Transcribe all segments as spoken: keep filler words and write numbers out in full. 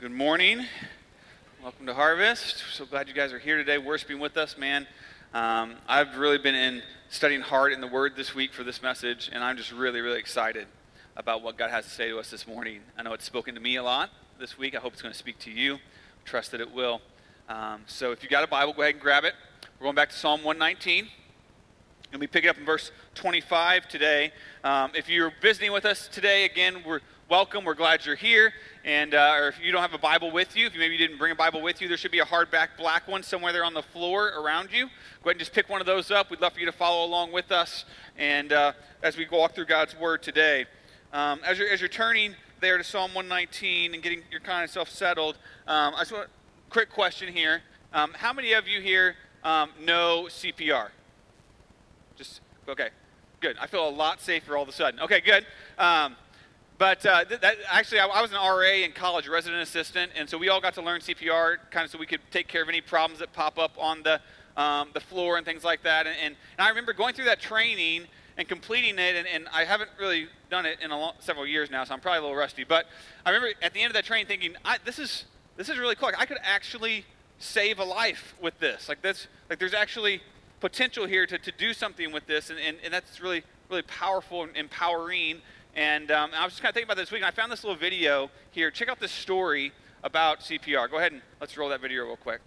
Good morning. Welcome to Harvest. So glad you guys are here today worshiping with us, man. Um, I've really been in studying hard in the Word this week for this message, and I'm just really, really excited about what God has to say to us this morning. I know it's spoken to me a lot this week. I hope it's going to speak to you. Trust that it will. Um, so if you got a Bible, go ahead and grab it. We're going back to Psalm one nineteen. And we pick it up in verse twenty-five today. Um, if you're visiting with us today, again, we're welcome. We're glad you're here. And uh, or if you don't have a Bible with you, if you maybe you didn't bring a Bible with you, there should be a hardback black one somewhere there on the floor around you. Go ahead and just pick one of those up. We'd love for you to follow along with us. And uh, as we walk through God's Word today, um, as you're as you're turning there to Psalm one nineteen and getting your kind of self settled, um, I just want a quick question here. Um, how many of you here um, know C P R? Just, okay, good. I feel a lot safer all of a sudden. Okay, good. Um, but uh, th- that, actually, I, I was an R A in college, resident assistant, and so we all got to learn C P R kind of so we could take care of any problems that pop up on the um, the floor and things like that. And, and, and I remember going through that training and completing it, and, and I haven't really done it in a long, several years now, so I'm probably a little rusty. But I remember at the end of that training thinking, I, this is this is really cool. Like, I could actually save a life with this. Like this, like there's actually potential here to, to do something with this, and, and, and that's really, really powerful and empowering. And um, I was just kind of thinking about this week, and I found this little video here. Check out this story about C P R. Go ahead and let's roll that video real quick.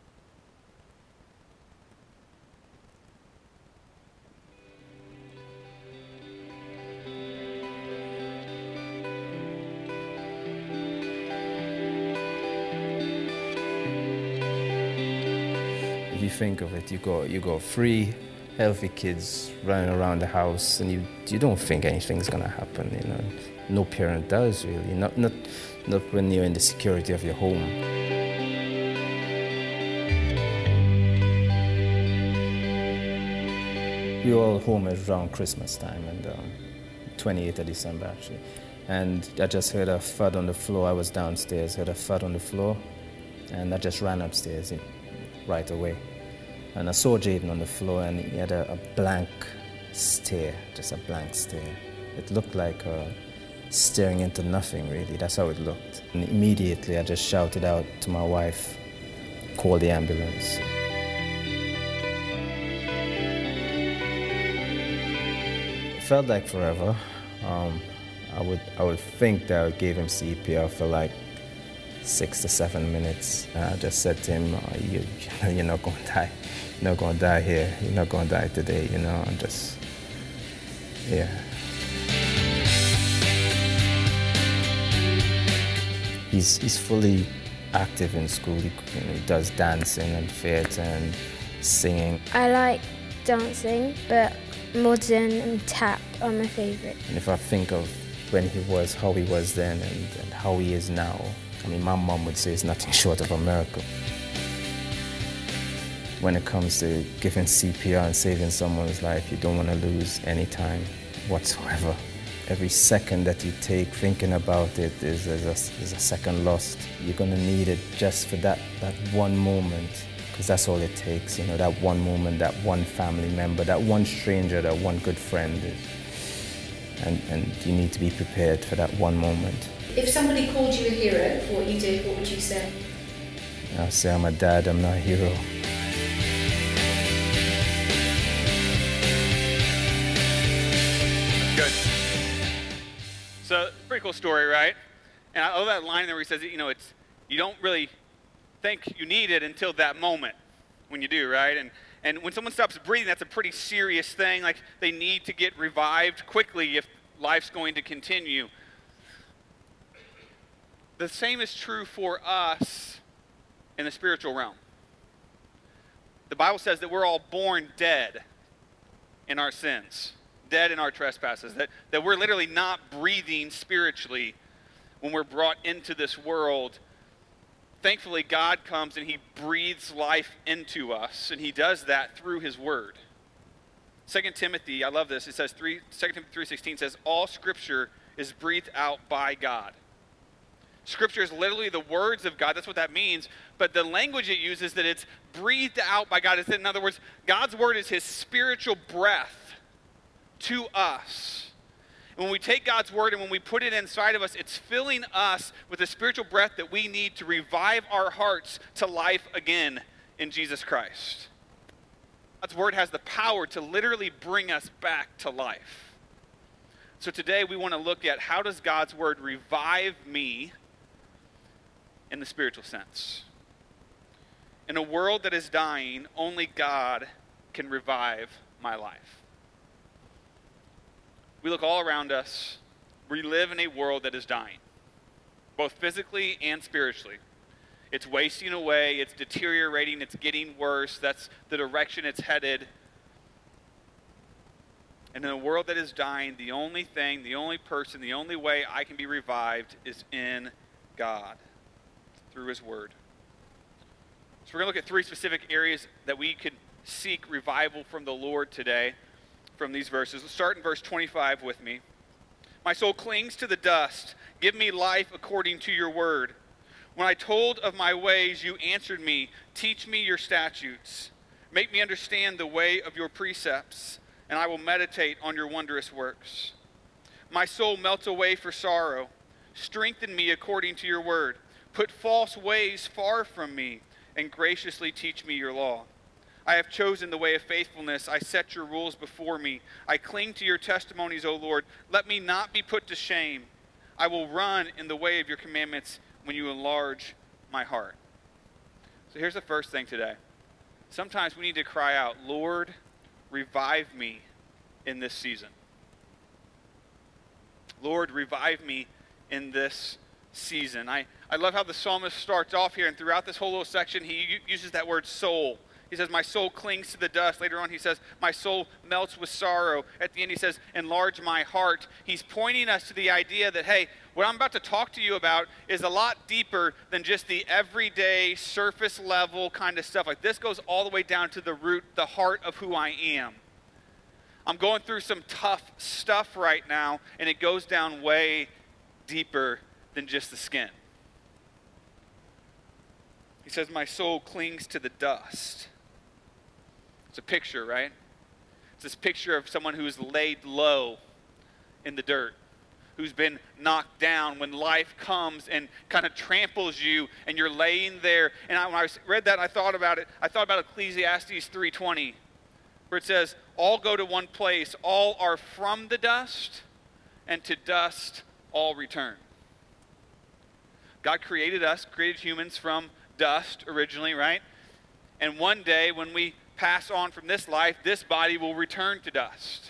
If you think of it, you got you got three healthy kids running around the house, and you you don't think anything's gonna happen. You know, no parent does really. Not not not when you're in the security of your home. We were all home around Christmas time, and um, twenty-eighth of December actually. And I just heard a thud on the floor. I was downstairs, heard a thud on the floor, and I just ran upstairs right away. And I saw Jaden on the floor, and he had a, a blank stare, just a blank stare. It looked like uh, staring into nothing, really. That's how it looked. And immediately I just shouted out to my wife, call the ambulance. It felt like forever. Um, I would I would think that I gave him C P R for like six to seven minutes. And I just said to him, oh, you, you're not going to die. You're not going to die here. You're not going to die today, you know, and just, yeah. He's he's fully active in school. He, you know, he does dancing and theatre and singing. I like dancing, but modern and tap are my favourite. And if I think of when he was, how he was then and, and how he is now, I mean, my mom would say it's nothing short of a miracle. When it comes to giving C P R and saving someone's life, you don't want to lose any time whatsoever. Every second that you take thinking about it is, is, a, is a second lost. You're going to need it just for that, that one moment, because that's all it takes, you know, that one moment, that one family member, that one stranger, that one good friend. And, and you need to be prepared for that one moment. If somebody called you a hero for what you did, what would you say? I'll say I'm a dad, I'm not a hero. Good. So, pretty cool story, right? And I love that line there where he says, you know, it's you don't really think you need it until that moment when you do, right? And and when someone stops breathing, that's a pretty serious thing. Like, they need to get revived quickly if life's going to continue. The same is true for us in the spiritual realm. The Bible says that we're all born dead in our sins, dead in our trespasses, that, that we're literally not breathing spiritually when we're brought into this world. Thankfully, God comes and he breathes life into us, and he does that through his word. Second Timothy, I love this, it says, three, Second Timothy three sixteen says, all scripture is breathed out by God. Scripture is literally the words of God. That's what that means. But the language it uses, that it's breathed out by God. In other words, God's word is his spiritual breath to us. And when we take God's word and when we put it inside of us, it's filling us with the spiritual breath that we need to revive our hearts to life again in Jesus Christ. God's word has the power to literally bring us back to life. So today we want to look at, how does God's word revive me in the spiritual sense? In a world that is dying, only God can revive my life. We look all around us. We live in a world that is dying, both physically and spiritually. It's wasting away. It's deteriorating. It's getting worse. That's the direction it's headed. And in a world that is dying, the only thing, the only person, the only way I can be revived is in God, through his word. So we're going to look at three specific areas that we could seek revival from the Lord today from these verses. Let's start in verse twenty-five with me. My soul clings to the dust. Give me life according to your word. When I told of my ways, you answered me. Teach me your statutes. Make me understand the way of your precepts, and I will meditate on your wondrous works. My soul melts away for sorrow. Strengthen me according to your word. Put false ways far from me, and graciously teach me your law. I have chosen the way of faithfulness. I set your rules before me. I cling to your testimonies, O Lord. Let me not be put to shame. I will run in the way of your commandments when you enlarge my heart. So here's the first thing today. Sometimes we need to cry out, Lord, revive me in this season. Lord, revive me in this season. I, I love how the psalmist starts off here, and throughout this whole little section, he u- uses that word soul. He says, my soul clings to the dust. Later on, he says, my soul melts with sorrow. At the end, he says, enlarge my heart. He's pointing us to the idea that, hey, what I'm about to talk to you about is a lot deeper than just the everyday, surface level kind of stuff. Like, this goes all the way down to the root, the heart of who I am. I'm going through some tough stuff right now, and it goes down way deeper than just the skin. He says, my soul clings to the dust. It's a picture, right? It's this picture of someone who's laid low in the dirt, who's been knocked down when life comes and kind of tramples you, and you're laying there. And I, when I read that, I thought about it. I thought about Ecclesiastes three twenty, where it says, all go to one place, all are from the dust, and to dust all return. God created us, created humans from dust originally, right? And one day when we pass on from this life, this body will return to dust.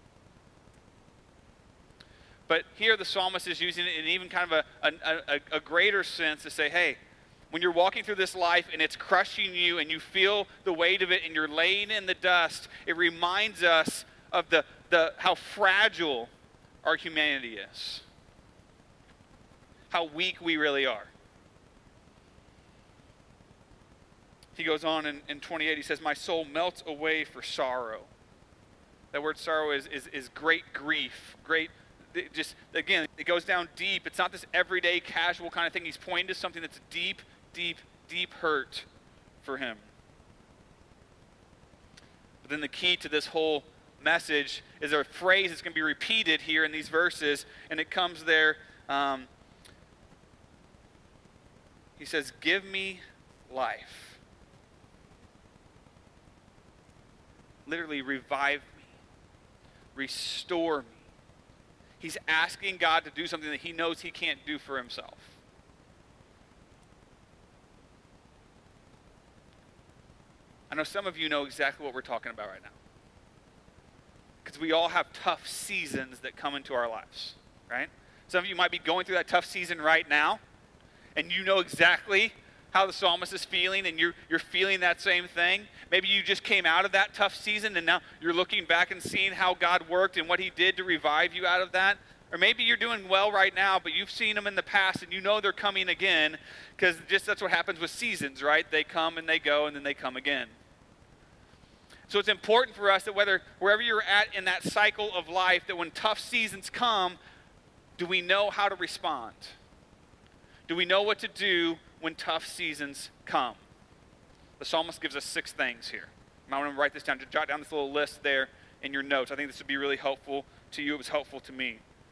But here the psalmist is using it in even kind of a, a, a, a greater sense to say, hey, when you're walking through this life and it's crushing you and you feel the weight of it and you're laying in the dust, it reminds us of the, the how fragile our humanity is, how weak we really are. He goes on in, in twenty-eight, he says, my soul melts away for sorrow. That word sorrow is, is, is great grief, great, it just, again, it goes down deep. It's not this everyday casual kind of thing. He's pointing to something that's deep, deep, deep hurt for him. But then the key to this whole message is a phrase that's going to be repeated here in these verses, and it comes there. Um, he says, give me life. Literally, revive me. Restore me. He's asking God to do something that he knows he can't do for himself. I know some of you know exactly what we're talking about right now. Because we all have tough seasons that come into our lives, right? Some of you might be going through that tough season right now, and you know exactly how the psalmist is feeling, and you're, you're feeling that same thing. Maybe you just came out of that tough season, and now you're looking back and seeing how God worked and what he did to revive you out of that. Or maybe you're doing well right now, but you've seen them in the past, and you know they're coming again, because just that's what happens with seasons, right? They come and they go, and then they come again. So it's important for us that whether wherever you're at in that cycle of life, that when tough seasons come, do we know how to respond? Do we know what to do when tough seasons come? The psalmist gives us six things here. I want to write this down. Just jot down this little list there in your notes. I think this would be really helpful to you. It was helpful to me.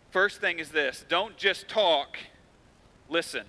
First thing is this: don't just talk, listen.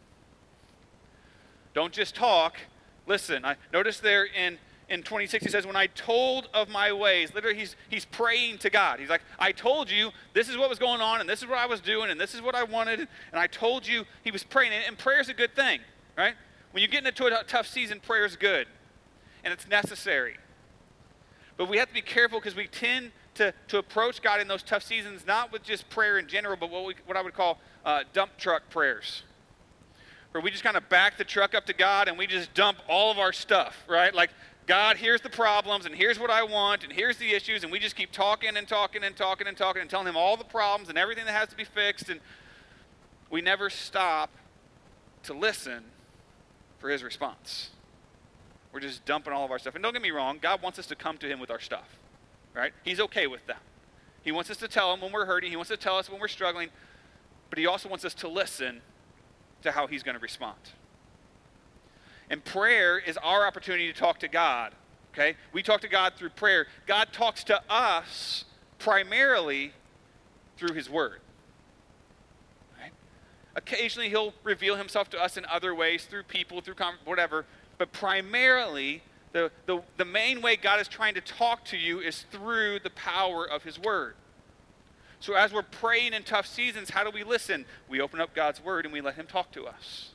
Don't just talk, listen. I notice there in, in twenty-six, he says, when I told of my ways, literally he's, he's praying to God. He's like, I told you this is what was going on, and this is what I was doing, and this is what I wanted, and I told you. He was praying, and prayer is a good thing, right? When you get into a tough season, prayer is good, and it's necessary. But we have to be careful because we tend to, to approach God in those tough seasons, not with just prayer in general, but what, we, what I would call uh, dump truck prayers, where we just kind of back the truck up to God and we just dump all of our stuff, right? Like, God, here's the problems, and here's what I want, and here's the issues, and we just keep talking and talking and talking and talking and telling him all the problems and everything that has to be fixed, and we never stop to listen for his response. We're just dumping all of our stuff. And don't get me wrong, God wants us to come to him with our stuff, right? He's okay with that. He wants us to tell him when we're hurting. He wants to tell us when we're struggling, but he also wants us to listen to how he's going to respond. And prayer is our opportunity to talk to God, okay? We talk to God through prayer. God talks to us primarily through his word, right? Occasionally he'll reveal himself to us in other ways, through people, through com- whatever, but primarily the, the, the main way God is trying to talk to you is through the power of his word. So as we're praying in tough seasons, how do we listen? We open up God's word and we let him talk to us.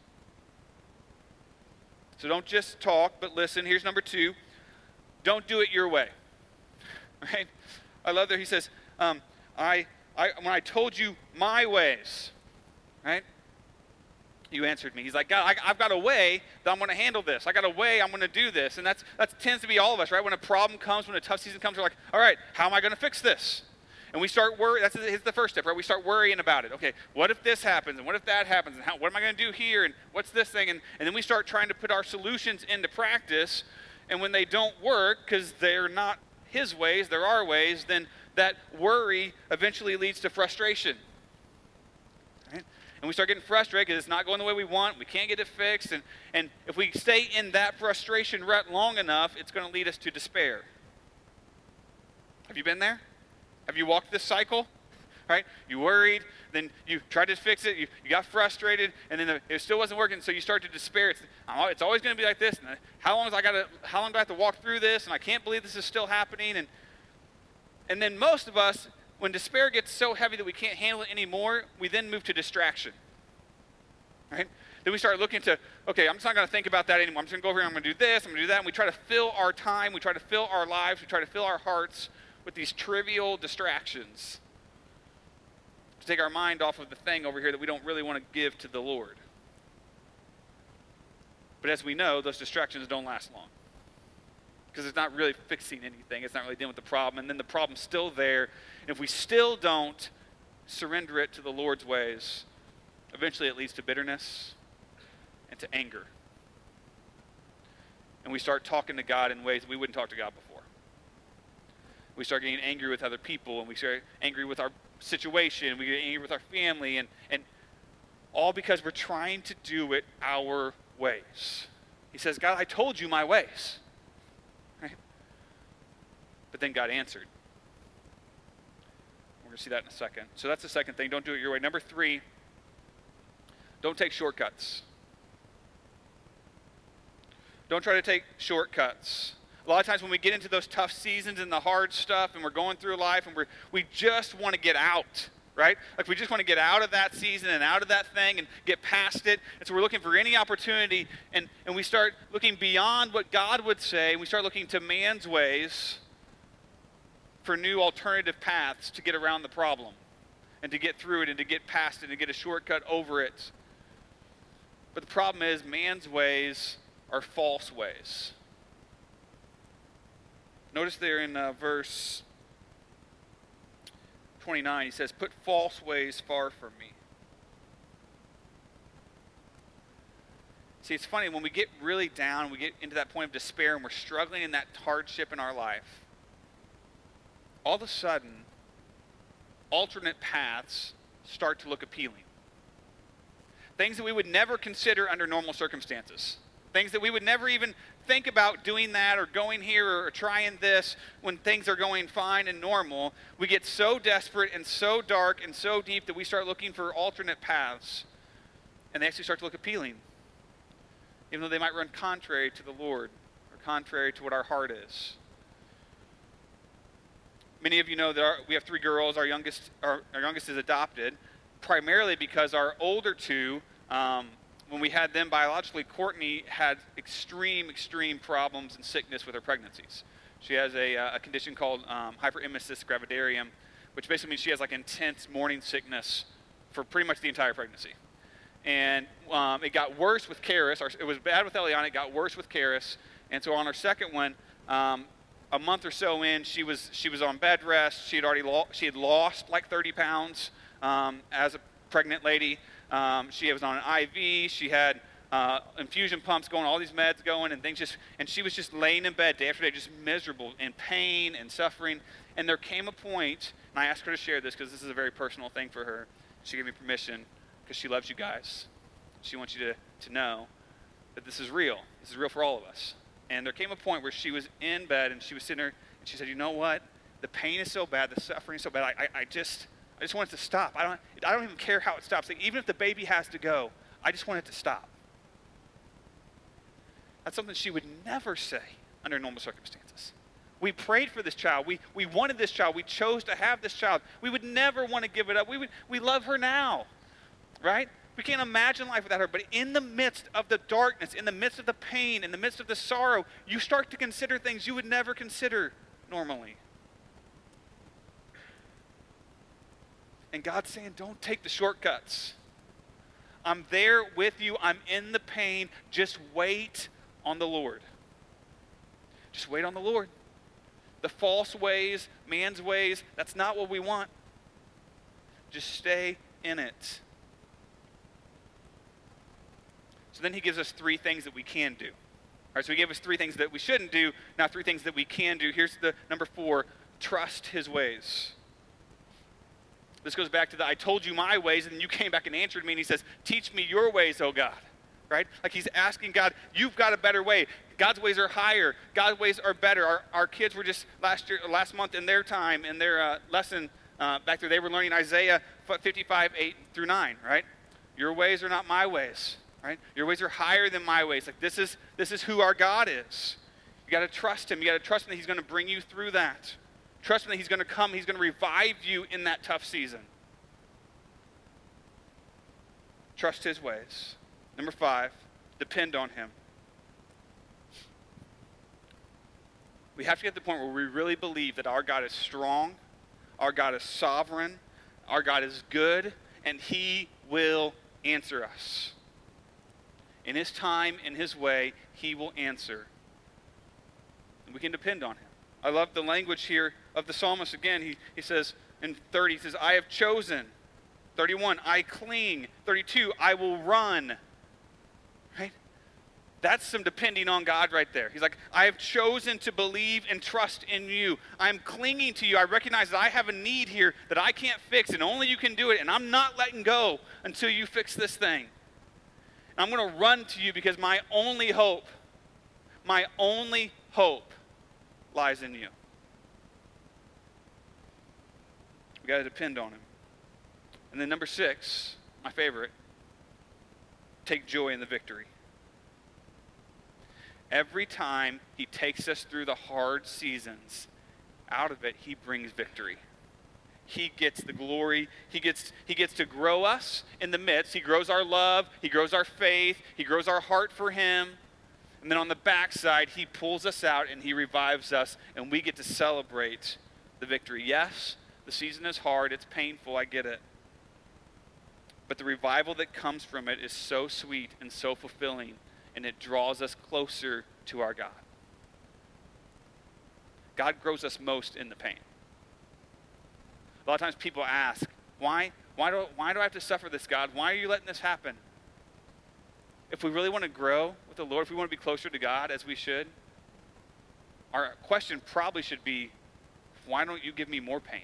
So don't just talk, but listen. Here's number two. Don't do it your way. Right? I love that he says, um, I, I, when I told you my ways, right? You answered me. He's like, God, I, I've got a way that I'm going to handle this. I got a way I'm going to do this. And that's that tends to be all of us, right? When a problem comes, when a tough season comes, we're like, all right, how am I going to fix this? And we start worrying. That's the first step, right? We start worrying about it. Okay, what if this happens? And what if that happens? And how, what am I going to do here? And what's this thing? And, and then we start trying to put our solutions into practice. And when they don't work, because they're not his ways, they're our ways, then that worry eventually leads to frustration. Right? And we start getting frustrated because it's not going the way we want. We can't get it fixed. And, and if we stay in that frustration rut long enough, it's going to lead us to despair. Have you been there? Have you walked this cycle? Right? You worried, then you tried to fix it, you, you got frustrated, and then it still wasn't working, so you start to despair. It's, it's always going to be like this. And how long is I got to? How long do I have to walk through this? And I can't believe this is still happening. And and then most of us, when despair gets so heavy that we can't handle it anymore, we then move to distraction. Right? Then we start looking to, okay, I'm just not going to think about that anymore. I'm just going to go over here. I'm going to do this. I'm going to do that. And we try to fill our time. We try to fill our lives. We try to fill our hearts with these trivial distractions to take our mind off of the thing over here that we don't really want to give to the Lord. But as we know, those distractions don't last long because it's not really fixing anything. It's not really dealing with the problem, and then the problem's still there. And if we still don't surrender it to the Lord's ways, eventually it leads to bitterness and to anger. And we start talking to God in ways we wouldn't talk to God before. We start getting angry with other people, and we start angry with our situation, we get angry with our family, and, and all because we're trying to do it our ways. He says, God, I told you my ways. Right? But then God answered. We're going to see that in a second. So that's the second thing. Don't do it your way. Number three, don't take shortcuts. Don't try to take shortcuts. A lot of times when we get into those tough seasons and the hard stuff and we're going through life and we're, we just want to get out, right? Like we just want to get out of that season and out of that thing and get past it. And so we're looking for any opportunity, and, and we start looking beyond what God would say. We start looking to man's ways for new alternative paths to get around the problem and to get through it and to get past it and get a shortcut over it. But the problem is man's ways are false ways. Notice there in uh, verse twenty-nine, he says, put false ways far from me. See, it's funny, when we get really down, we get into that point of despair, and we're struggling in that hardship in our life, all of a sudden, alternate paths start to look appealing. Things that we would never consider under normal circumstances. Things that we would never even think about doing that or going here or trying this when things are going fine and normal. We get so desperate and so dark and so deep that we start looking for alternate paths. And they actually start to look appealing, even though they might run contrary to the Lord or contrary to what our heart is. Many of you know that our, we have three girls. Our youngest, our, our youngest is adopted, primarily because our older two, um, when we had them biologically, Courtney had extreme, extreme problems and sickness with her pregnancies. She has a, a condition called um, hyperemesis gravidarium, which basically means she has like intense morning sickness for pretty much the entire pregnancy. And um, it got worse with Karis. Our, it was bad with Eliana. It got worse with Karis. And so on our second one, um, a month or so in, she was she was on bed rest. She had already lo- she had lost like thirty pounds um, as a pregnant lady. Um, she was on an I V. She had uh, infusion pumps going, all these meds going, and things just. And she was just laying in bed day after day, just miserable, in pain and suffering. And there came a point, and I asked her to share this because this is a very personal thing for her. She gave me permission because she loves you guys. She wants you to to know that this is real. This is real for all of us. And there came a point where she was in bed and she was sitting there and she said, you know what? The pain is so bad, the suffering is so bad. I, I, I just I just want it to stop. I don't I don't even care how it stops. Like, even if the baby has to go, I just want it to stop. That's something she would never say under normal circumstances. We prayed for this child. We we wanted this child. We chose to have this child. We would never want to give it up. We would we love her now. Right? We can't imagine life without her, but in the midst of the darkness, in the midst of the pain, in the midst of the sorrow, you start to consider things you would never consider normally. And God's saying, don't take the shortcuts. I'm there with you. I'm in the pain. Just wait on the Lord. Just wait on the Lord. The false ways, man's ways, that's not what we want. Just stay in it. So then he gives us three things that we can do. All right, so he gave us three things that we shouldn't do, now three things that we can do. Here's the number four, trust his ways. This goes back to the, I told you my ways, and then you came back and answered me, and he says, teach me your ways, oh God. Right? Like he's asking God, you've got a better way. God's ways are higher. God's ways are better. Our, our kids were just last year, last month in their time, in their uh, lesson uh, back there, they were learning Isaiah fifty-five, eight through nine, right? Your ways are not my ways. Right? Your ways are higher than my ways. Like this is this is who our God is. You got to trust him. You got to trust him that he's going to bring you through that. Trust him that he's going to come. He's going to revive you in that tough season. Trust his ways. Number five, depend on him. We have to get to the point where we really believe that our God is strong, our God is sovereign, our God is good, and he will answer us. In his time, in his way, he will answer. And we can depend on him. I love the language here of the psalmist. Again, he, he says in thirty, he says, I have chosen. thirty-one, I cling. thirty-two, I will run. Right? That's some depending on God right there. He's like, I have chosen to believe and trust in you. I'm clinging to you. I recognize that I have a need here that I can't fix, and only you can do it, and I'm not letting go until you fix this thing. I'm going to run to you because my only hope, my only hope lies in you. We got to depend on him. And then number six, my favorite, take joy in the victory. Every time he takes us through the hard seasons, out of it he brings victory. He gets the glory. He gets, he gets to grow us in the midst. He grows our love. He grows our faith. He grows our heart for him. And then on the backside, he pulls us out and he revives us, and we get to celebrate the victory. Yes, the season is hard. It's painful. I get it. But the revival that comes from it is so sweet and so fulfilling, and it draws us closer to our God. God grows us most in the pain. A lot of times people ask, why, why, do, why do I have to suffer this, God? Why are you letting this happen? If we really want to grow with the Lord, if we want to be closer to God as we should, our question probably should be, why don't you give me more pain?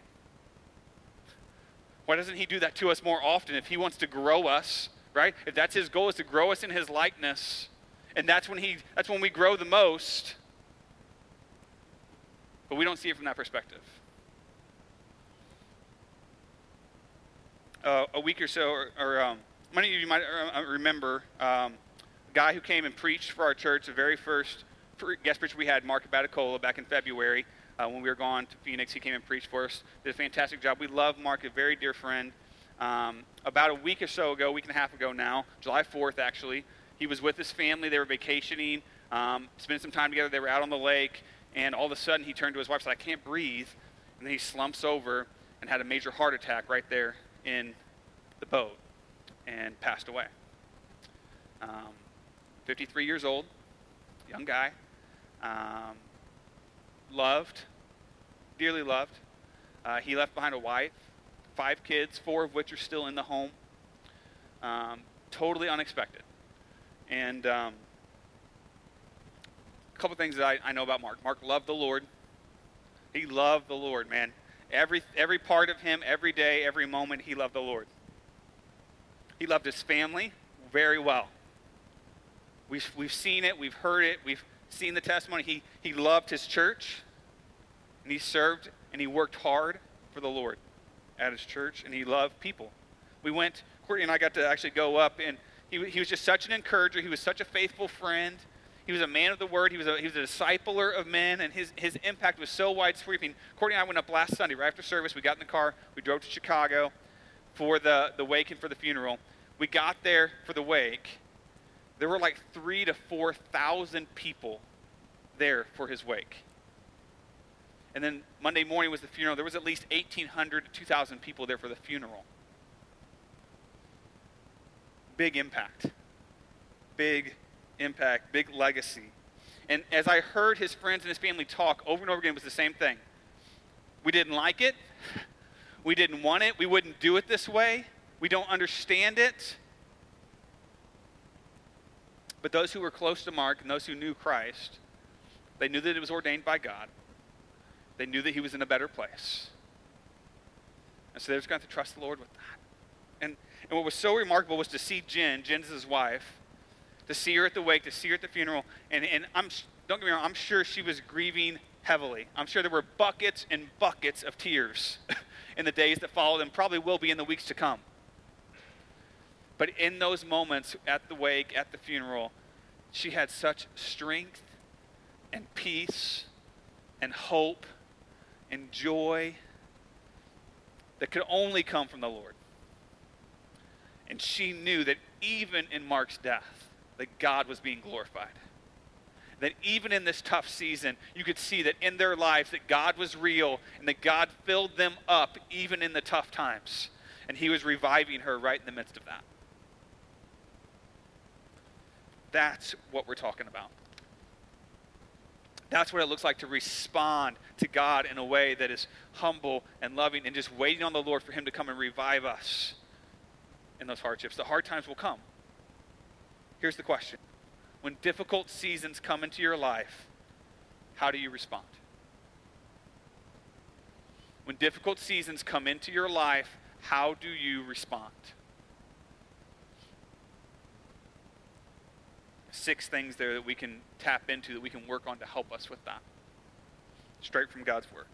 Why doesn't he do that to us more often if he wants to grow us, right? If that's his goal, is to grow us in his likeness, And that's when he that's when we grow the most. But we don't see it from that perspective. Uh, a week or so, or, or um, many of you might uh, remember um, a guy who came and preached for our church, the very first guest preacher we had, Mark Baticola, back in February uh, when we were gone to Phoenix. He came and preached for us. Did a fantastic job. We love Mark, a very dear friend. Um, about a week or so ago, a week and a half ago now, July fourth actually, he was with his family. They were vacationing, um, spending some time together. They were out on the lake, and all of a sudden he turned to his wife and said, "I can't breathe." And then he slumps over and had a major heart attack right there in the boat and passed away. Um, fifty-three years old, young guy, um, loved, dearly loved. Uh, he left behind a wife, five kids, four of which are still in the home. Um, totally unexpected. And um, a couple things that I, I know about Mark. Mark loved the Lord. He loved the Lord, man. Every every part of him, every day, every moment, he loved the Lord. He loved his family very well. We've, we've seen it. We've heard it. We've seen the testimony. He, he loved his church, and he served, and he worked hard for the Lord at his church, and he loved people. We went, Courtney and I got to actually go up, and he, he was just such an encourager. He was such a faithful friend. He was a man of the word. He was a, he was a discipler of men, and his, his impact was so widespread. Courtney and I went up last Sunday, right after service. We got in the car. We drove to Chicago for the, the wake and for the funeral. We got there for the wake. There were like three to four thousand people there for his wake. And then Monday morning was the funeral. There was at least eighteen hundred to two thousand people there for the funeral. Big impact. Big impact, big legacy. And as I heard his friends and his family talk over and over again, it was the same thing. We didn't like it. We didn't want it. We wouldn't do it this way. We don't understand it. But those who were close to Mark and those who knew Christ, they knew that it was ordained by God. They knew that he was in a better place. And so they just got to trust the Lord with that. And, and what was so remarkable was to see Jen, Jen's his wife, to see her at the wake, to see her at the funeral. And, and I'm, don't get me wrong, I'm sure she was grieving heavily. I'm sure there were buckets and buckets of tears in the days that followed, and probably will be in the weeks to come. But in those moments at the wake, at the funeral, she had such strength and peace and hope and joy that could only come from the Lord. And she knew that even in Mark's death, that God was being glorified. That even in this tough season, you could see that in their lives that God was real and that God filled them up even in the tough times. And he was reviving her right in the midst of that. That's what we're talking about. That's what it looks like to respond to God in a way that is humble and loving and just waiting on the Lord for him to come and revive us in those hardships. The hard times will come. Here's the question. When difficult seasons come into your life, how do you respond? When difficult seasons come into your life, how do you respond? Six things there that we can tap into, that we can work on to help us with that. Straight from God's word.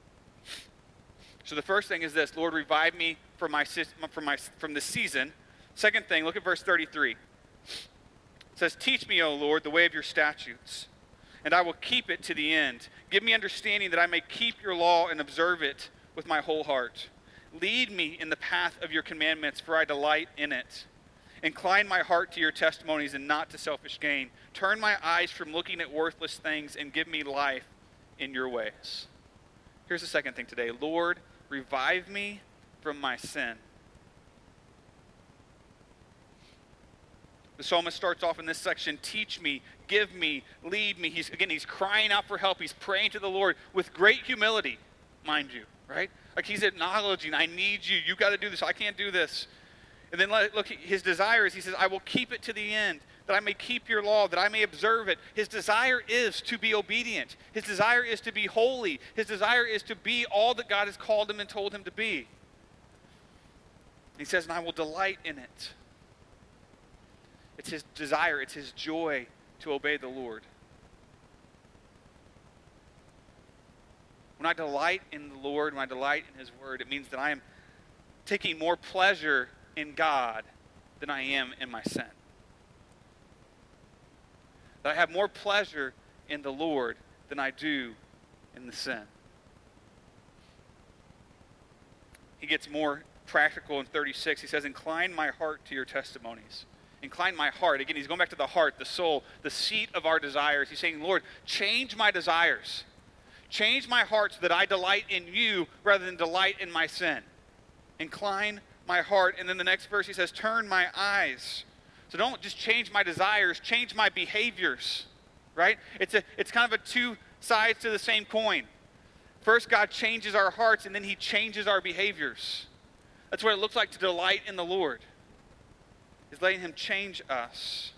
So the first thing is this: Lord, revive me from my from my from the season. Second thing, look at verse thirty-three. It says, "Teach me, O Lord, the way of your statutes, and I will keep it to the end. Give me understanding that I may keep your law and observe it with my whole heart. Lead me in the path of your commandments, for I delight in it. Incline my heart to your testimonies and not to selfish gain. Turn my eyes from looking at worthless things and give me life in your ways." Here's the second thing today. Lord, revive me from my sin. The psalmist starts off in this section, teach me, give me, lead me. He's, again, he's crying out for help. He's praying to the Lord with great humility, mind you, right? Like he's acknowledging, I need you. You got to do this. I can't do this. And then look, his desire is, he says, I will keep it to the end, that I may keep your law, that I may observe it. His desire is to be obedient. His desire is to be holy. His desire is to be all that God has called him and told him to be. He says, and I will delight in it. It's his desire, it's his joy to obey the Lord. When I delight in the Lord, when I delight in his word, it means that I am taking more pleasure in God than I am in my sin. That I have more pleasure in the Lord than I do in the sin. He gets more practical in thirty-six. He says, incline my heart to your testimonies. Incline my heart. Again, he's going back to the heart, the soul, the seat of our desires. He's saying, Lord, change my desires. Change my heart so that I delight in you rather than delight in my sin. Incline my heart. And then the next verse he says, turn my eyes. So don't just change my desires, change my behaviors, right? It's a it's kind of a two sides to the same coin. First, God changes our hearts, and then he changes our behaviors. That's what it looks like to delight in the Lord, is letting him change us.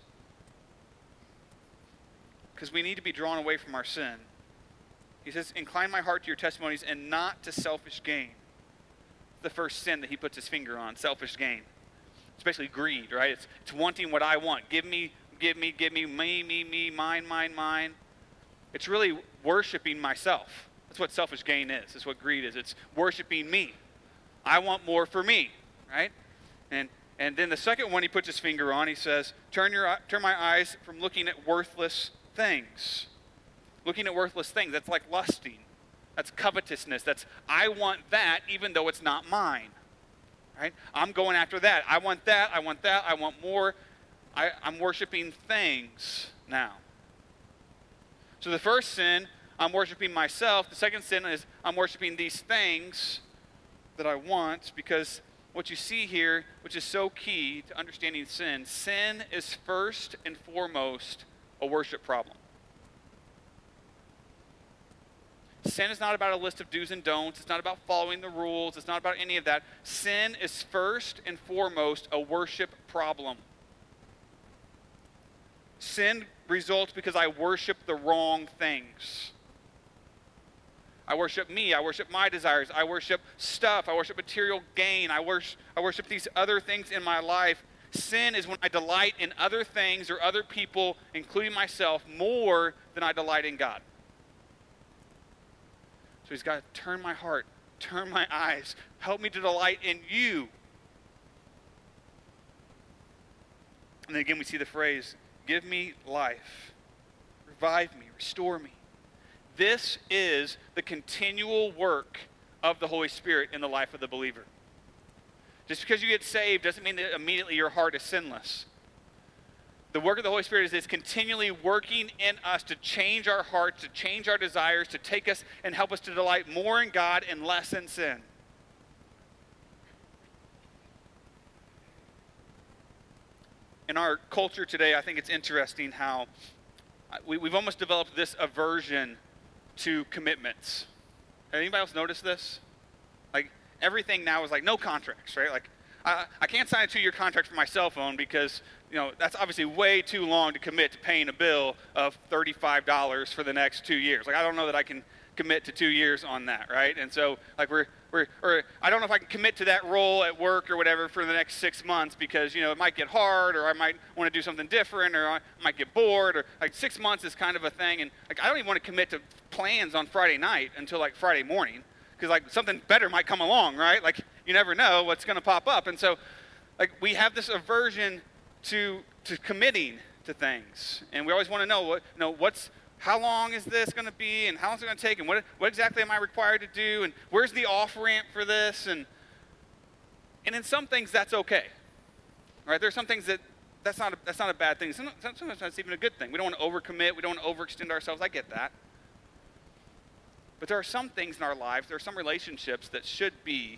Because we need to be drawn away from our sin. He says, incline my heart to your testimonies and not to selfish gain. The first sin that he puts his finger on, selfish gain. It's basically greed, right? It's, it's wanting what I want. Give me, give me, give me, me, me, me, mine, mine, mine. It's really worshiping myself. That's what selfish gain is. That's what greed is. It's worshiping me. I want more for me, right? And and then the second one he puts his finger on, he says, turn your turn my eyes from looking at worthless things. Looking at worthless things. That's like lusting. That's covetousness. That's, I want that even though it's not mine. Right? I'm going after that. I want that. I want that. I want more. I, I'm worshiping things now. So the first sin, I'm worshiping myself. The second sin is I'm worshiping these things that I want, because what you see here, which is so key to understanding sin, sin is first and foremost a worship problem. Sin is not about a list of do's and don'ts. It's not about following the rules. It's not about any of that. Sin is first and foremost a worship problem. Sin results because I worship the wrong things. I worship me. I worship my desires. I worship stuff. I worship material gain. I worship, I worship these other things in my life. Sin is when I delight in other things or other people, including myself, more than I delight in God. So he's got to turn my heart, turn my eyes, help me to delight in you. And then again we see the phrase, give me life, revive me, restore me. This is the continual work of the Holy Spirit in the life of the believer. Just because you get saved doesn't mean that immediately your heart is sinless. The work of the Holy Spirit is, is continually working in us to change our hearts, to change our desires, to take us and help us to delight more in God and less in sin. In our culture today, I think it's interesting how we, we've almost developed this aversion to commitments. Anybody else notice this? Like, everything now is like no contracts, right? Like, I, I can't sign a two-year contract for my cell phone because, you know, that's obviously way too long to commit to paying a bill of thirty-five dollars for the next two years. Like, I don't know that I can commit to two years on that, right? And so, like, we're, we're, or I don't know if I can commit to that role at work or whatever for the next six months because, you know, it might get hard, or I might want to do something different, or I might get bored, or, like, six months is kind of a thing. And, like, I don't even want to commit to plans on Friday night until, like, Friday morning because, like, something better might come along, right? Like, you never know what's going to pop up. And so, like, we have this aversion to to committing to things, and we always want to know what you know what's how long is this going to be, and how long is it going to take, and what what exactly am I required to do, and where's the off ramp for this, and and in some things that's okay, right? There's some things that that's not a, that's not a bad thing. Sometimes, sometimes that's even a good thing. We don't want to overcommit. We don't want to overextend ourselves. I get that. But there are some things in our lives, there are some relationships that should be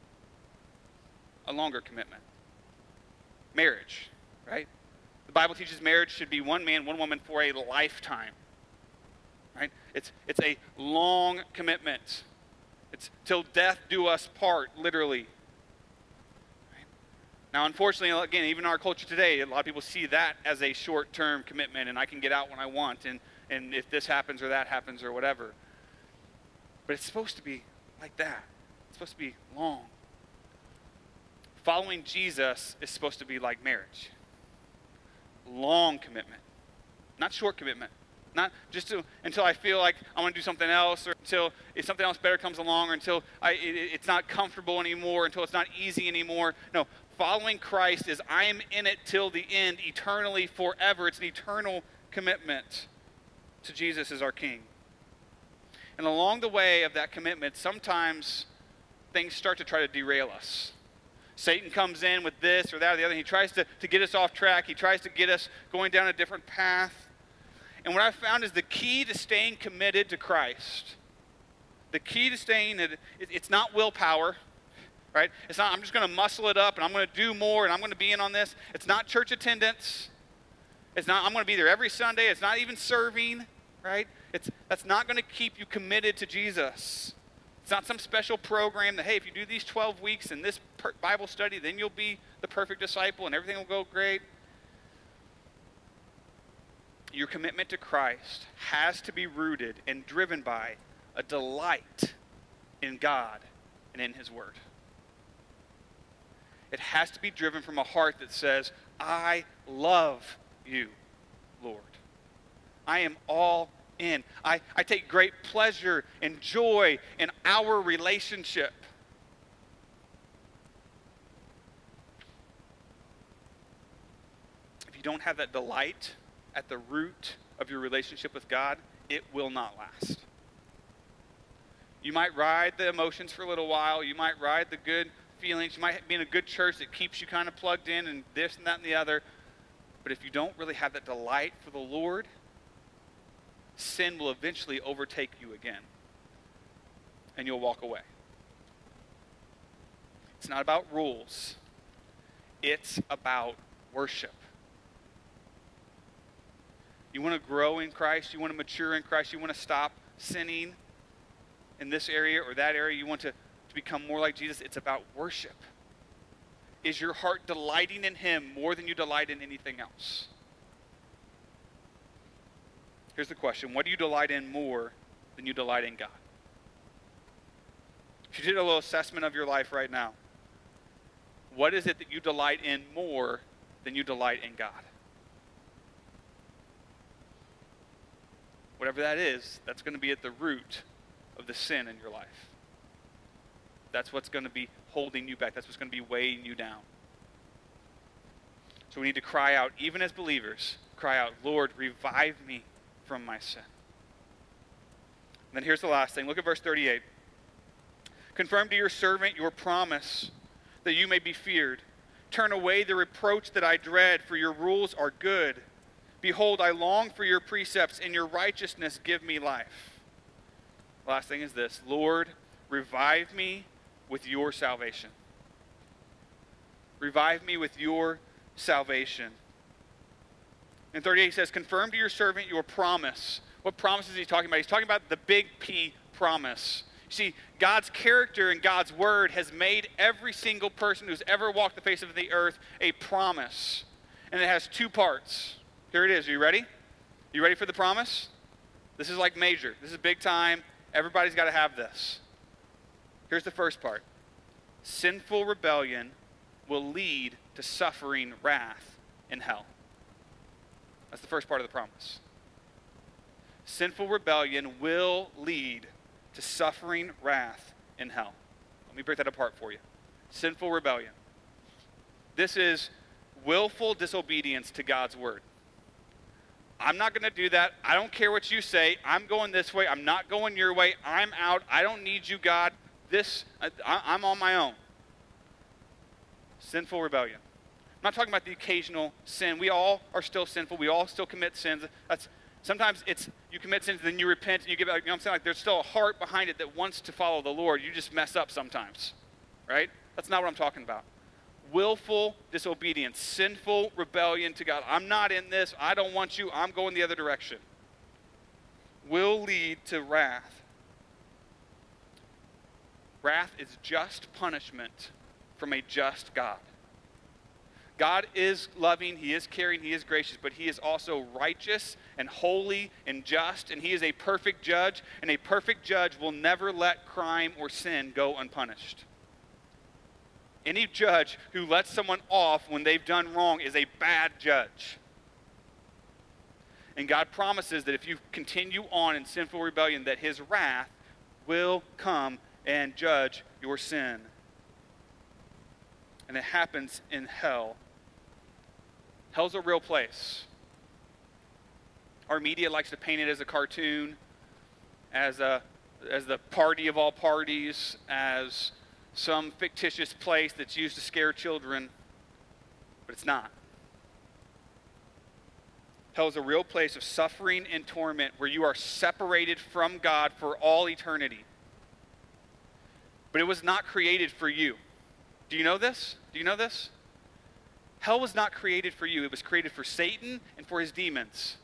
a longer commitment. Marriage, right? The Bible teaches marriage should be one man, one woman for a lifetime, right? It's, it's a long commitment. It's till death do us part, literally. Right? Now, unfortunately, again, even in our culture today, a lot of people see that as a short-term commitment, and I can get out when I want, and, and if this happens or that happens or whatever. But it's supposed to be like that. It's supposed to be long. Following Jesus is supposed to be like marriage. Long commitment. not short commitment. Not just to, until I feel like I want to do something else, or until if something else better comes along, or until I, it, it's not comfortable anymore, until it's not easy anymore. No, following Christ is I am in it till the end, eternally, forever. It's an eternal commitment to Jesus as our King. And along the way of that commitment, sometimes things start to try to derail us. Satan comes in with this or that or the other. He tries to, to get us off track. He tries to get us going down a different path. And what I've found is the key to staying committed to Christ, the key to staying, it, it's not willpower, right? It's not, I'm just going to muscle it up and I'm going to do more and I'm going to be in on this. It's not church attendance. It's not, I'm going to be there every Sunday. It's not even serving, right? It's, that's not going to keep you committed to Jesus. It's not some special program that, hey, if you do these twelve weeks in this per- Bible study, then you'll be the perfect disciple and everything will go great. Your commitment to Christ has to be rooted and driven by a delight in God and in His Word. It has to be driven from a heart that says, I love you, Lord. I am all in. I, I take great pleasure and joy in our relationship. If you don't have that delight at the root of your relationship with God, it will not last. You might ride the emotions for a little while. You might ride the good feelings. You might be in a good church that keeps you kind of plugged in and this and that and the other. But if you don't really have that delight for the Lord, sin will eventually overtake you again. And you'll walk away. It's not about rules. It's about worship. You want to grow in Christ. You want to mature in Christ. You want to stop sinning in this area or that area. You want to, to become more like Jesus. It's about worship. Is your heart delighting in Him more than you delight in anything else? Here's the question. What do you delight in more than you delight in God? If you did a little assessment of your life right now, what is it that you delight in more than you delight in God? Whatever that is, that's going to be at the root of the sin in your life. That's what's going to be holding you back. That's what's going to be weighing you down. So we need to cry out, even as believers, cry out, Lord, revive me from my sin. And then here's the last thing. Look at verse thirty-eight. Confirm to your servant your promise that you may be feared. Turn away the reproach that I dread, for your rules are good. Behold, I long for your precepts, and your righteousness give me life. Last thing is this. Lord, revive me with your salvation. Revive me with your salvation. In thirty-eight, he says, confirm to your servant your promise. What promise is he talking about? He's talking about the big P promise. You see, God's character and God's word has made every single person who's ever walked the face of the earth a promise. And it has two parts. Here it is. Are you ready? You ready for the promise? This is like major. This is big time. Everybody's got to have this. Here's the first part. Sinful rebellion will lead to suffering wrath in hell. That's the first part of the promise. Sinful rebellion will lead to suffering wrath in hell. Let me break that apart for you. Sinful rebellion. This is willful disobedience to God's word. I'm not going to do that. I don't care what you say. I'm going this way. I'm not going your way. I'm out. I don't need you, God. This, I, I'm on my own. Sinful rebellion. I'm not talking about the occasional sin. We all are still sinful. We all still commit sins. That's sometimes it's you commit sins and then you repent and you give out. You know what I'm saying? Like there's still a heart behind it that wants to follow the Lord. You just mess up sometimes, right? That's not what I'm talking about. Willful disobedience, sinful rebellion to God. I'm not in this. I don't want you. I'm going the other direction. Will lead to wrath. Wrath is just punishment from a just God. God is loving, He is caring, He is gracious, but He is also righteous and holy and just, and He is a perfect judge, and a perfect judge will never let crime or sin go unpunished. Any judge who lets someone off when they've done wrong is a bad judge. And God promises that if you continue on in sinful rebellion, that his wrath will come and judge your sin. And it happens in hell. Hell's a real place. Our media likes to paint it as a cartoon, as a as the party of all parties, as some fictitious place that's used to scare children, but it's not. Hell is a real place of suffering and torment where you are separated from God for all eternity. But it was not created for you. Do you know this? Do you know this? Hell was not created for you. It was created for Satan and for his demons.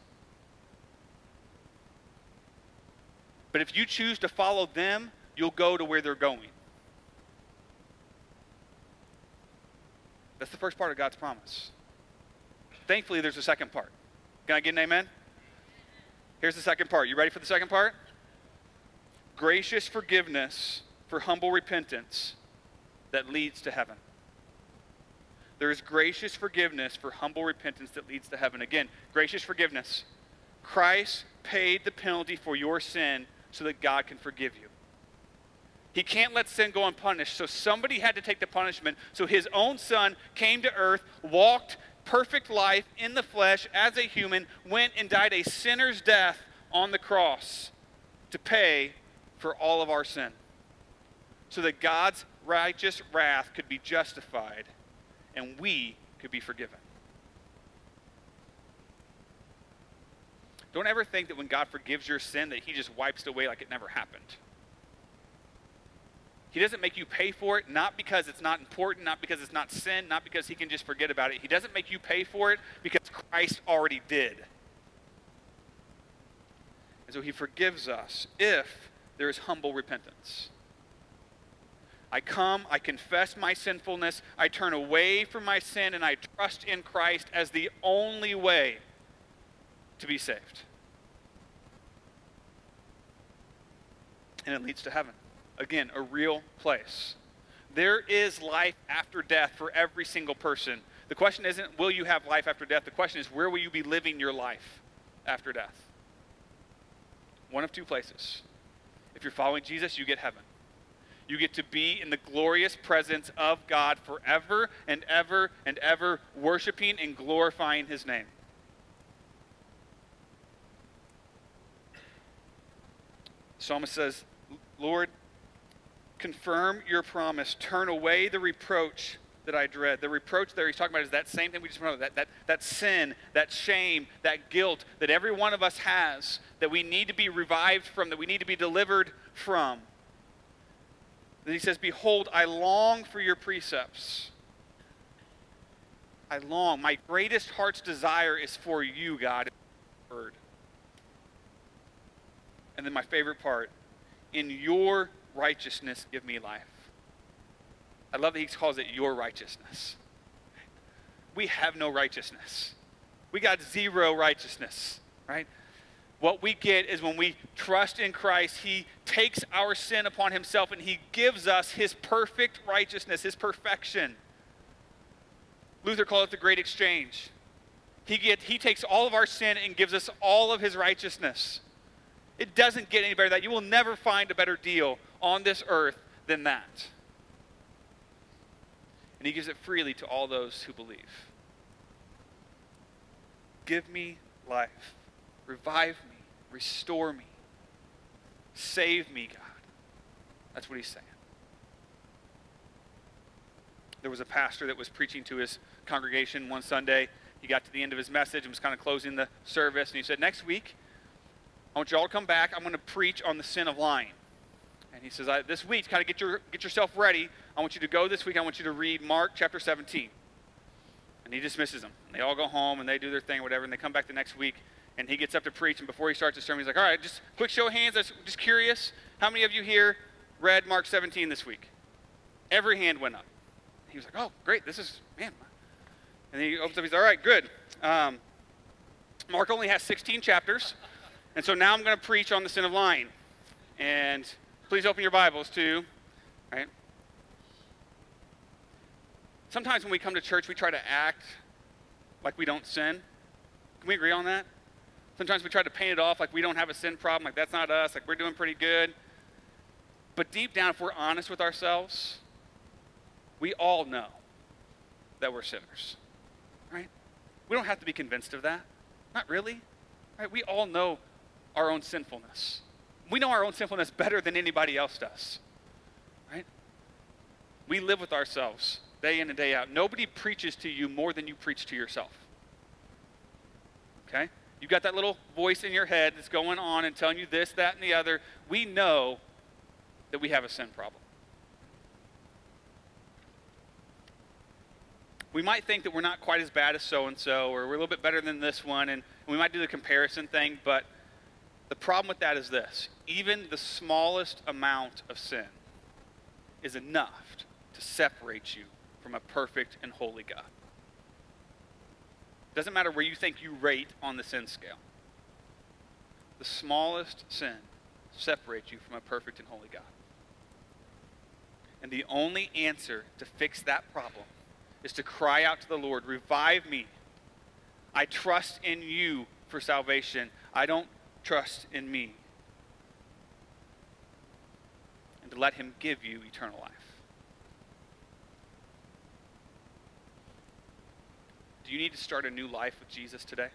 But if you choose to follow them, you'll go to where they're going. That's the first part of God's promise. Thankfully, there's a second part. Can I get an amen? Here's the second part. You ready for the second part? Gracious forgiveness for humble repentance that leads to heaven. There is gracious forgiveness for humble repentance that leads to heaven. Again, gracious forgiveness. Christ paid the penalty for your sin so that God can forgive you. He can't let sin go unpunished, so somebody had to take the punishment. So his own son came to earth, walked perfect life in the flesh as a human, went and died a sinner's death on the cross to pay for all of our sin, so that God's righteous wrath could be justified and we could be forgiven. Don't ever think that when God forgives your sin that he just wipes it away like it never happened. He doesn't make you pay for it, not because it's not important, not because it's not sin, not because he can just forget about it. He doesn't make you pay for it because Christ already did. And so he forgives us if there is humble repentance. I come, I confess my sinfulness, I turn away from my sin, and I trust in Christ as the only way to be saved. And it leads to heaven. Again, a real place. There is life after death for every single person. The question isn't, will you have life after death? The question is, where will you be living your life after death? One of two places. If you're following Jesus, you get heaven. You get to be in the glorious presence of God forever and ever and ever, worshiping and glorifying his name. The psalmist says, Lord, confirm your promise. Turn away the reproach that I dread. The reproach there he's talking about is that same thing we just went over, that, that, that sin, that shame, that guilt that every one of us has, that we need to be revived from, that we need to be delivered from. Then he says, behold, I long for your precepts. I long. My greatest heart's desire is for you, God. Word. And then my favorite part, in your righteousness, give me life. I love that he calls it your righteousness. We have no righteousness. We got zero righteousness, right? What we get is when we trust in Christ, he takes our sin upon himself and he gives us his perfect righteousness, his perfection. Luther called it the great exchange. He, get, he takes all of our sin and gives us all of his righteousness. It doesn't get any better than that. You will never find a better deal on this earth than that. And he gives it freely to all those who believe. Give me life. Revive me. Restore me. Save me, God. That's what he's saying. There was a pastor that was preaching to his congregation one Sunday. He got to the end of his message and was kind of closing the service. And he said, next week, I want you all to come back. I'm going to preach on the sin of lying. And he says, I, this week, kind of get your get yourself ready. I want you to go this week. I want you to read Mark chapter seventeen. And he dismisses them. And they all go home and they do their thing or whatever. And they come back the next week. And he gets up to preach. And before he starts his sermon, he's like, all right, just quick show of hands. I'm just curious. How many of you here read Mark seventeen this week? Every hand went up. He was like, oh, great. This is, man. And then he opens up. He's like, all right, good. Um, Mark only has sixteen chapters. And so now I'm going to preach on the sin of lying. And please open your Bibles to, right? Sometimes when we come to church, we try to act like we don't sin. Can we agree on that? Sometimes we try to paint it off like we don't have a sin problem, like that's not us, like we're doing pretty good. But deep down, if we're honest with ourselves, we all know that we're sinners, right? We don't have to be convinced of that. Not really, right? We all know our own sinfulness. We know our own sinfulness better than anybody else does, right? We live with ourselves day in and day out. Nobody preaches to you more than you preach to yourself, okay? You've got that little voice in your head that's going on and telling you this, that, and the other. We know that we have a sin problem. We might think that we're not quite as bad as so-and-so, or we're a little bit better than this one, and we might do the comparison thing, but the problem with that is this. Even the smallest amount of sin is enough to separate you from a perfect and holy God. Doesn't matter where you think you rate on the sin scale. The smallest sin separates you from a perfect and holy God. And the only answer to fix that problem is to cry out to the Lord, revive me. I trust in you for salvation. I don't trust in me. And to let him give you eternal life. Do you need to start a new life with Jesus today?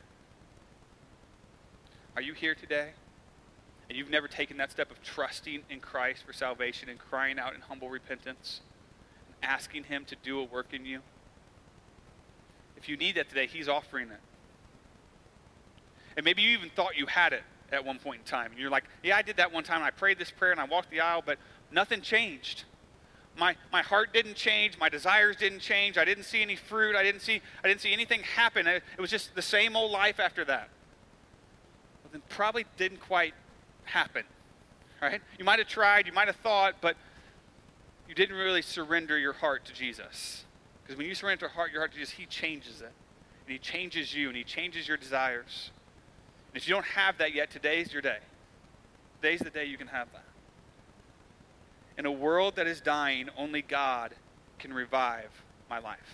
Are you here today and you've never taken that step of trusting in Christ for salvation and crying out in humble repentance and asking him to do a work in you? If you need that today, he's offering it. And maybe you even thought you had it at one point in time. And you're like, yeah, I did that one time. And I prayed this prayer and I walked the aisle, but nothing changed. My, my heart didn't change. My desires didn't change. I didn't see any fruit. I didn't see, I didn't see anything happen. It, it was just the same old life after that. Well, then probably didn't quite happen, right? You might have tried. You might have thought, but you didn't really surrender your heart to Jesus. Because when you surrender your heart, your heart to Jesus, he changes it. And he changes you, and he changes your desires. And if you don't have that yet, today's your day. Today's the day you can have that. In a world that is dying, only God can revive my life.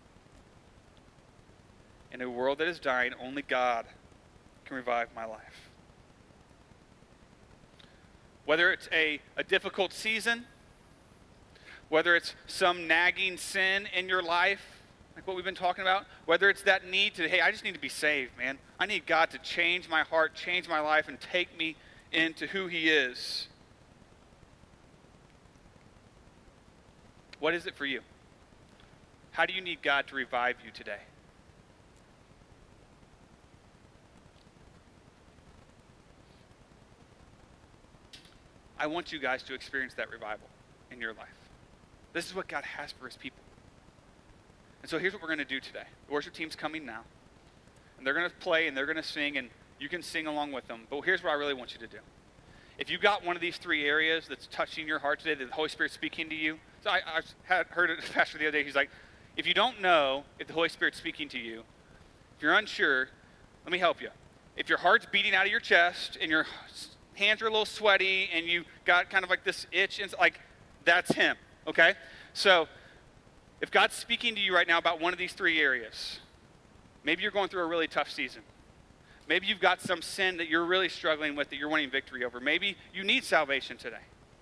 In a world that is dying, only God can revive my life. Whether it's a, a difficult season, whether it's some nagging sin in your life, like what we've been talking about, whether it's that need to, hey, I just need to be saved, man. I need God to change my heart, change my life, and take me into who he is. What is it for you? How do you need God to revive you today? I want you guys to experience that revival in your life. This is what God has for his people. And so here's what we're going to do today. The worship team's coming now. And they're going to play and they're going to sing, and you can sing along with them. But here's what I really want you to do. If you got one of these three areas that's touching your heart today, that the Holy Spirit's speaking to you. So I, I had heard it pastor the other day. He's like, if you don't know if the Holy Spirit's speaking to you, if you're unsure, let me help you. If your heart's beating out of your chest and your hands are a little sweaty and you got kind of like this itch, and like, that's him, okay? So if God's speaking to you right now about one of these three areas, maybe you're going through a really tough season. Maybe you've got some sin that you're really struggling with that you're wanting victory over. Maybe you need salvation today.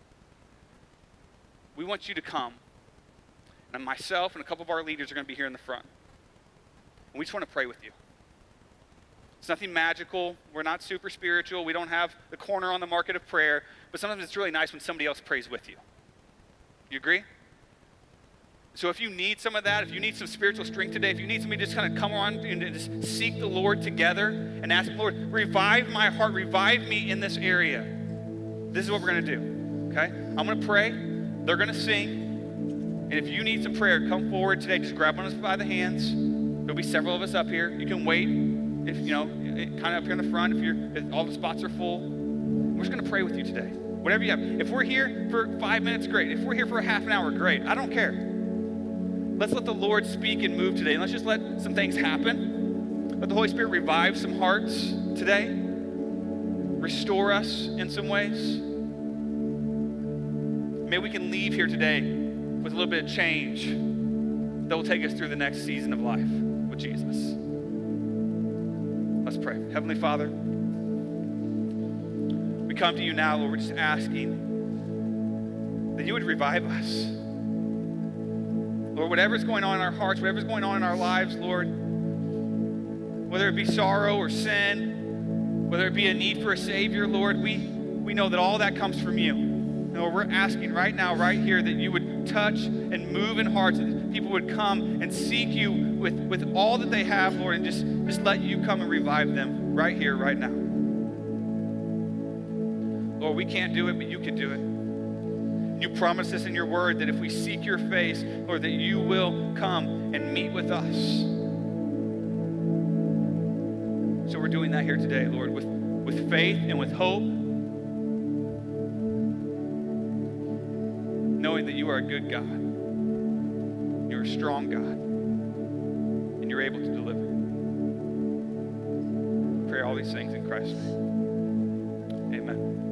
We want you to come. And myself and a couple of our leaders are going to be here in the front. And we just want to pray with you. It's nothing magical. We're not super spiritual. We don't have the corner on the market of prayer. But sometimes it's really nice when somebody else prays with you. You agree? So if you need some of that, if you need some spiritual strength today, if you need somebody to just kind of come on and just seek the Lord together and ask the Lord, revive my heart, revive me in this area. This is what we're going to do, okay? I'm going to pray. They're going to sing. And if you need some prayer, come forward today. Just grab one of us by the hands. There'll be several of us up here. You can wait, if you know, kind of up here in the front if, you're, if all the spots are full. We're just going to pray with you today. Whatever you have. If we're here for five minutes, great. If we're here for a half an hour, great. I don't care. Let's let the Lord speak and move today. And let's just let some things happen. Let the Holy Spirit revive some hearts today. Restore us in some ways. May we can leave here today with a little bit of change that will take us through the next season of life with Jesus. Let's pray. Heavenly Father, come to you now, Lord, we're just asking that you would revive us. Lord, whatever's going on in our hearts, whatever's going on in our lives, Lord, whether it be sorrow or sin, whether it be a need for a Savior, Lord, we, we know that all that comes from you. And Lord, we're asking right now, right here, that you would touch and move in hearts, that people would come and seek you with, with all that they have, Lord, and just, just let you come and revive them right here, right now. Lord, we can't do it, but you can do it. You promise us in your word that if we seek your face, Lord, that you will come and meet with us. So we're doing that here today, Lord, with, with faith and with hope, knowing that you are a good God. You're a strong God, and you're able to deliver. Pray all these things in Christ's name. Amen.